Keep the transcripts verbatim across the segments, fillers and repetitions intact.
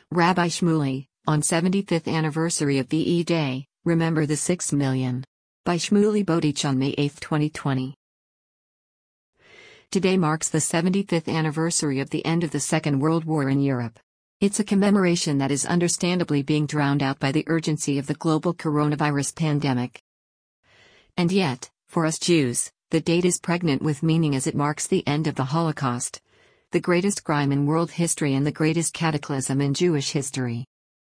Rabbi Shmuley, on seventy-fifth anniversary of V E Day, remember the six million. By Shmuley Bodich on May eighth twenty twenty. Today marks the seventy-fifth anniversary of the end of the Second World War in Europe. It's a commemoration that is understandably being drowned out by the urgency of the global coronavirus pandemic. And yet, for us Jews, the date is pregnant with meaning as it marks the end of the Holocaust, the greatest crime in world history and the greatest cataclysm in Jewish history.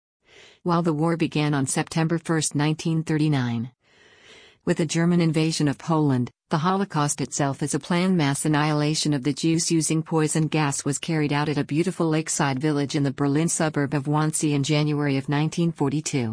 While the war began on September first nineteen thirty-nine, with the German invasion of Poland, the Holocaust itself as a planned mass annihilation of the Jews using poison gas was carried out at a beautiful lakeside village in the Berlin suburb of Wannsee in January of nineteen forty-two.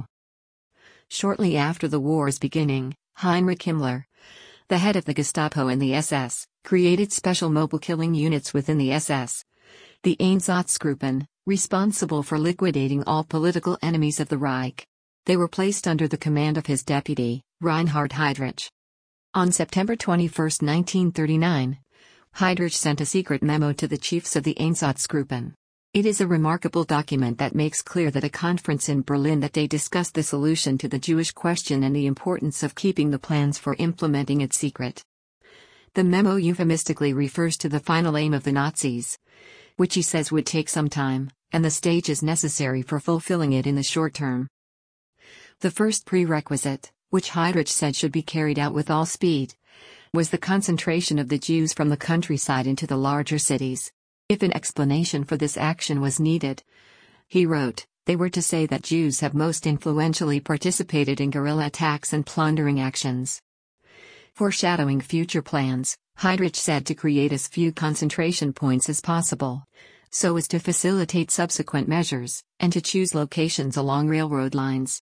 Shortly after the war's beginning, Heinrich Himmler, the head of the Gestapo and the S S, created special mobile killing units within the S S, the Einsatzgruppen, responsible for liquidating all political enemies of the Reich. They were placed under the command of his deputy, Reinhard Heydrich. On September twenty-first nineteen thirty-nine, Heydrich sent a secret memo to the chiefs of the Einsatzgruppen. It is a remarkable document that makes clear that a conference in Berlin that day discussed the solution to the Jewish question and the importance of keeping the plans for implementing it secret. The memo euphemistically refers to the final aim of the Nazis, which he says would take some time, and the stages necessary for fulfilling it in the short term. The first prerequisite, which Heydrich said should be carried out with all speed, was the concentration of the Jews from the countryside into the larger cities. If an explanation for this action was needed, he wrote, they were to say that Jews have most influentially participated in guerrilla attacks and plundering actions. Foreshadowing future plans, Heydrich said to create as few concentration points as possible, so as to facilitate subsequent measures, and to choose locations along railroad lines.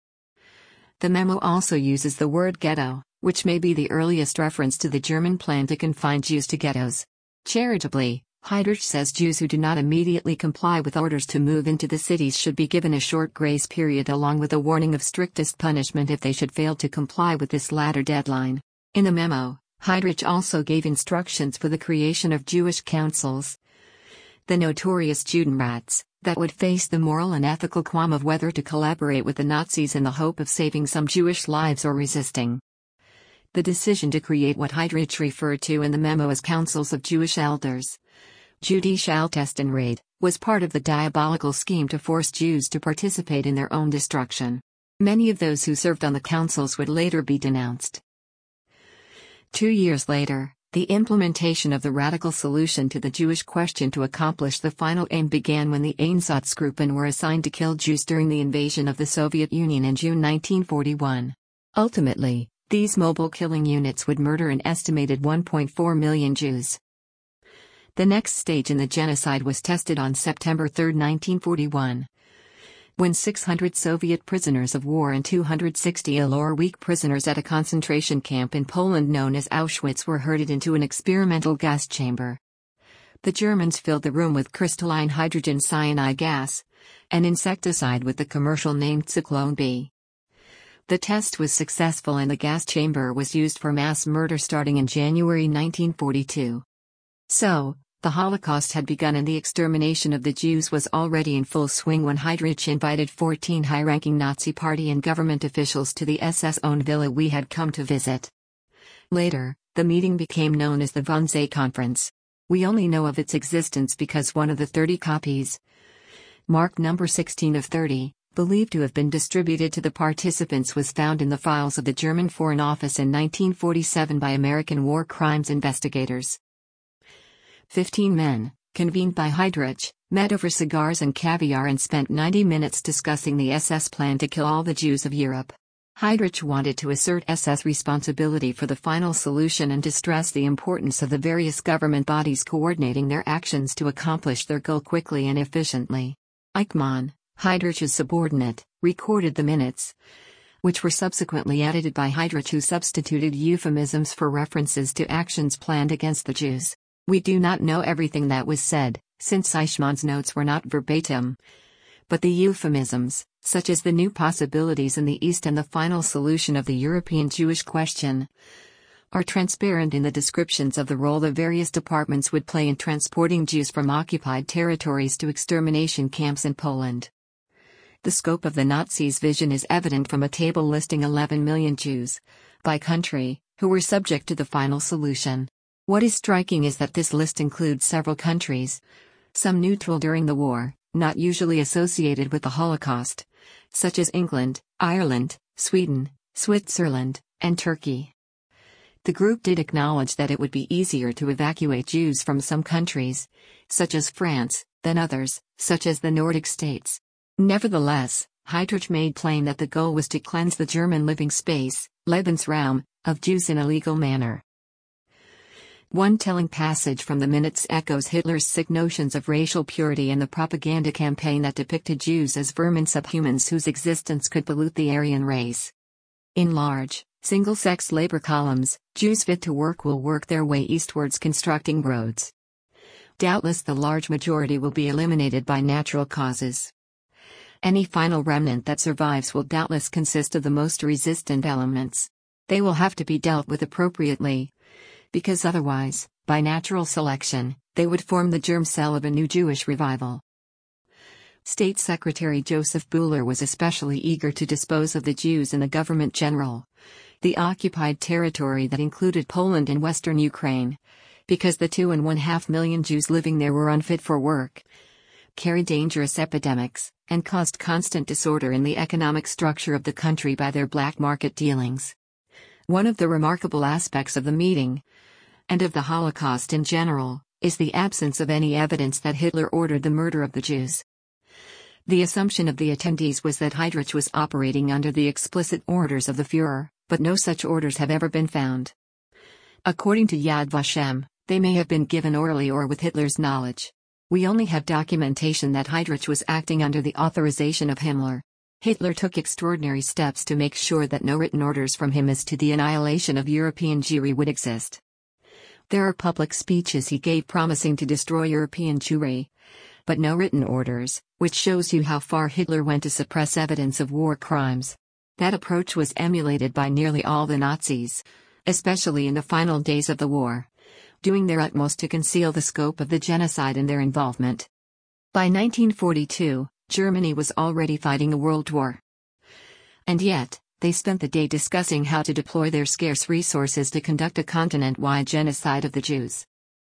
The memo also uses the word ghetto, which may be the earliest reference to the German plan to confine Jews to ghettos. Charitably, Heydrich says Jews who do not immediately comply with orders to move into the cities should be given a short grace period along with a warning of strictest punishment if they should fail to comply with this latter deadline. In the memo, Heydrich also gave instructions for the creation of Jewish councils, the notorious Judenrats, that would face the moral and ethical qualm of whether to collaborate with the Nazis in the hope of saving some Jewish lives or resisting. The decision to create what Heydrich referred to in the memo as councils of Jewish elders, Jüdische Ältestenrat, was part of the diabolical scheme to force Jews to participate in their own destruction. Many of those who served on the councils would later be denounced. Two years later, the implementation of the radical solution to the Jewish question to accomplish the final aim began when the Einsatzgruppen were assigned to kill Jews during the invasion of the Soviet Union in June nineteen forty-one. Ultimately, these mobile killing units would murder an estimated one point four million Jews. The next stage in the genocide was tested on September third nineteen forty-one. When six hundred Soviet prisoners of war and two hundred sixty ill or weak prisoners at a concentration camp in Poland known as Auschwitz were herded into an experimental gas chamber. The Germans filled the room with crystalline hydrogen cyanide gas, an insecticide with the commercial name Zyklon B. The test was successful and the gas chamber was used for mass murder starting in January nineteen forty-two. So, the Holocaust had begun and the extermination of the Jews was already in full swing when Heydrich invited fourteen high-ranking Nazi party and government officials to the S S-owned villa we had come to visit. Later, the meeting became known as the Wannsee Conference. We only know of its existence because one of the thirty copies, marked number sixteen of thirty, believed to have been distributed to the participants was found in the files of the German Foreign Office in nineteen forty-seven by American war crimes investigators. Fifteen men, convened by Heydrich, met over cigars and caviar and spent ninety minutes discussing the S S plan to kill all the Jews of Europe. Heydrich wanted to assert S S responsibility for the final solution and to stress the importance of the various government bodies coordinating their actions to accomplish their goal quickly and efficiently. Eichmann, Heydrich's subordinate, recorded the minutes, which were subsequently edited by Heydrich, who substituted euphemisms for references to actions planned against the Jews. We do not know everything that was said, since Eichmann's notes were not verbatim. But the euphemisms, such as the new possibilities in the East and the final solution of the European Jewish question, are transparent in the descriptions of the role the various departments would play in transporting Jews from occupied territories to extermination camps in Poland. The scope of the Nazis' vision is evident from a table listing eleven million Jews, by country, who were subject to the final solution. What is striking is that this list includes several countries, some neutral during the war, not usually associated with the Holocaust, such as England, Ireland, Sweden, Switzerland, and Turkey. The group did acknowledge that it would be easier to evacuate Jews from some countries, such as France, than others, such as the Nordic states. Nevertheless, Heydrich made plain that the goal was to cleanse the German living space, Lebensraum, of Jews in a legal manner. One telling passage from the minutes echoes Hitler's sick notions of racial purity and the propaganda campaign that depicted Jews as vermin subhumans whose existence could pollute the Aryan race. In large, single-sex labor columns, Jews fit to work will work their way eastwards constructing roads. Doubtless the large majority will be eliminated by natural causes. Any final remnant that survives will doubtless consist of the most resistant elements. They will have to be dealt with appropriately, because otherwise, by natural selection, they would form the germ cell of a new Jewish revival. State Secretary Joseph Buhler was especially eager to dispose of the Jews in the government general, the occupied territory that included Poland and western Ukraine, because the two and one half million Jews living there were unfit for work, carried dangerous epidemics, and caused constant disorder in the economic structure of the country by their black market dealings. One of the remarkable aspects of the meeting, and of the Holocaust in general, is the absence of any evidence that Hitler ordered the murder of the Jews. The assumption of the attendees was that Heydrich was operating under the explicit orders of the Führer, but no such orders have ever been found. According to Yad Vashem, they may have been given orally or with Hitler's knowledge. We only have documentation that Heydrich was acting under the authorization of Himmler. Hitler took extraordinary steps to make sure that no written orders from him as to the annihilation of European Jewry would exist. There are public speeches he gave promising to destroy European Jewry, but no written orders, which shows you how far Hitler went to suppress evidence of war crimes. That approach was emulated by nearly all the Nazis, especially in the final days of the war, doing their utmost to conceal the scope of the genocide and their involvement. By nineteen forty-two, Germany was already fighting a world war. And yet, they spent the day discussing how to deploy their scarce resources to conduct a continent-wide genocide of the Jews.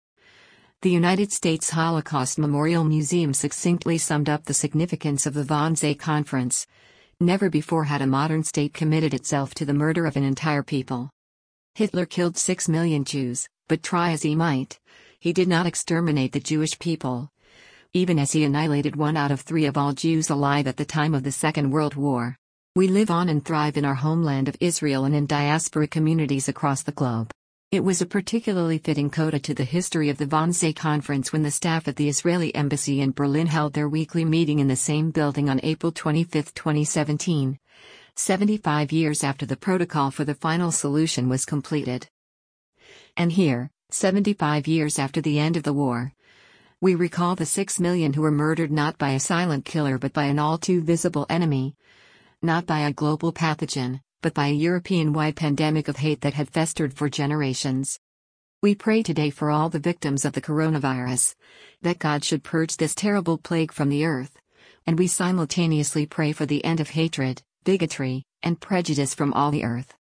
The United States Holocaust Memorial Museum succinctly summed up the significance of the Wannsee Conference. Never before had a modern state committed itself to the murder of an entire people. Hitler killed six million Jews, but try as he might, he did not exterminate the Jewish people, even as he annihilated one out of three of all Jews alive at the time of the Second World War. We live on and thrive in our homeland of Israel and in diaspora communities across the globe. It was a particularly fitting coda to the history of the Wannsee Conference when the staff at the Israeli embassy in Berlin held their weekly meeting in the same building on April twenty-fifth, twenty seventeen, seventy-five years after the protocol for the final solution was completed. And here, seventy-five years after the end of the war, we recall the six million who were murdered not by a silent killer but by an all-too-visible enemy, not by a global pathogen, but by a European-wide pandemic of hate that had festered for generations. We pray today for all the victims of the coronavirus, that God should purge this terrible plague from the earth, and we simultaneously pray for the end of hatred, bigotry, and prejudice from all the earth.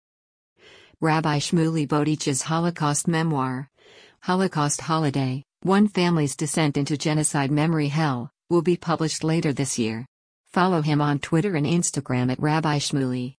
Rabbi Shmuley Bodich's Holocaust memoir, Holocaust Holiday, One Family's Descent into Genocide Memory Hell, will be published later this year. Follow him on Twitter and Instagram at Rabbi Shmuley.